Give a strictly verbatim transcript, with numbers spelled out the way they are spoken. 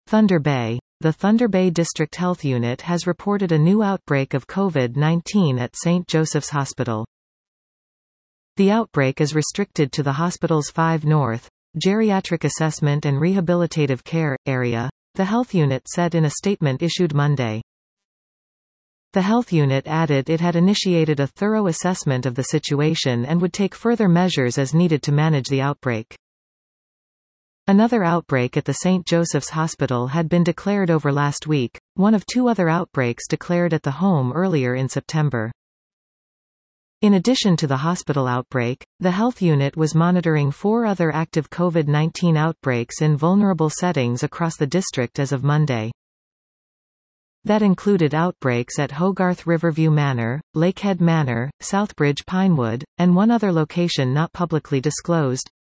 Thunder Bay. The Thunder Bay District Health Unit has reported a new outbreak of COVID nineteen at Saint Joseph's Hospital. The outbreak is restricted to the hospital's five North, Geriatric Assessment and Rehabilitative Care, area, the health unit said in a statement issued Monday. The health unit added it had initiated a thorough assessment of the situation and would take further measures as needed to manage the outbreak. Another outbreak at the Saint Joseph's Hospital had been declared over last week, one of two other outbreaks declared at the home earlier in September. In addition to the hospital outbreak, the health unit was monitoring four other active COVID nineteen outbreaks in vulnerable settings across the district as of Monday. That included outbreaks at Hogarth Riverview Manor, Lakehead Manor, Southbridge Pinewood, and one other location not publicly disclosed,